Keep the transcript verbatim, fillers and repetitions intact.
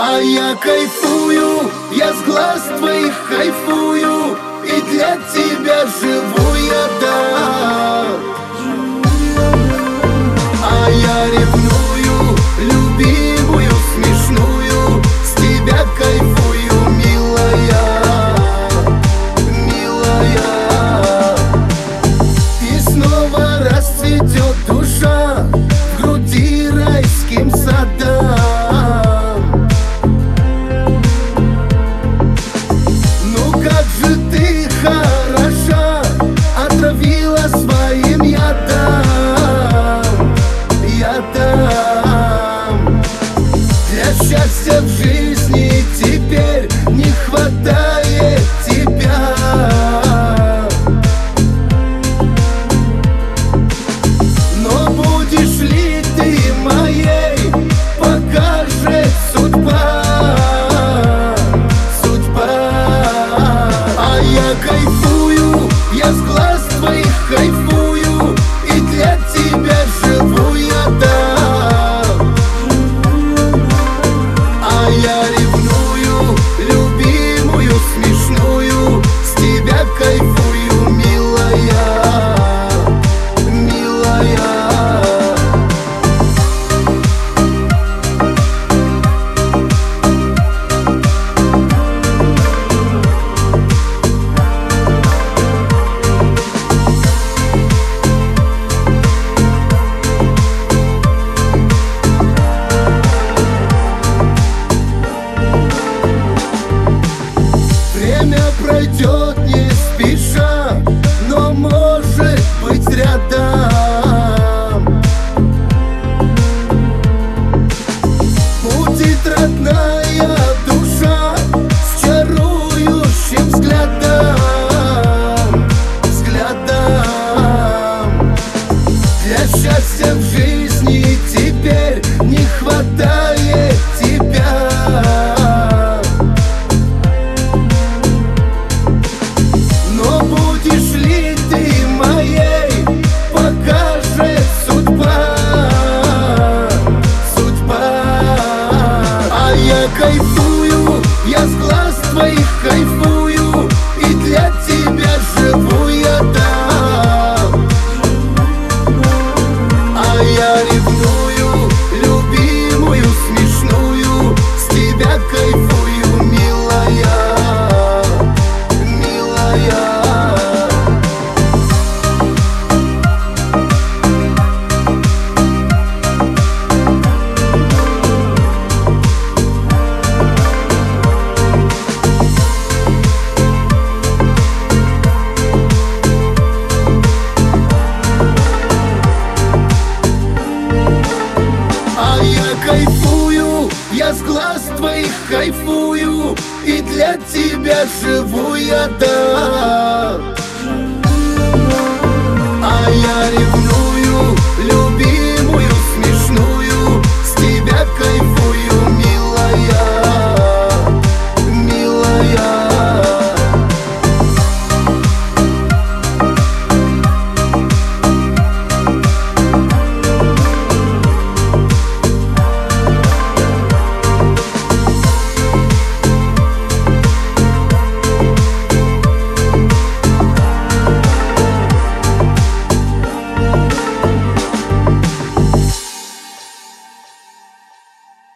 А я кайфую, я с глаз твоих кайфую, и для тебя живу я, да. А я ревную, любимую, смешную, с тебя кайфую, милая, милая. И снова расцветет душа в груди райским садам. Ну как же ты хороша, отравила своим ядом, ядом. Для счастья в жизни теперь не хватает тебя. Но будешь ли ты моей, покажет судьба, судьба. А я кайфую, я с глаз твоих кайфую, и для тебя живу я, да. А я ревную, любимую, смешную, с тебя кайфую, милая, милая. Время пройдет не спеша, но может быть рядом. Будет родная душа с чарующим взглядом, взглядом. Для счастья в жизни теперь не хватает тебя. Будешь ли ты моей, покажет судьба, судьба. А я кайфую, я с глаз твоих кайфую, и для тебя живу я, да. А я ревную, любимую, смешную, с тебя кайфую, милая, милая. Кайфую, я с глаз твоих кайфую, и для тебя живу я, да. А я ревную.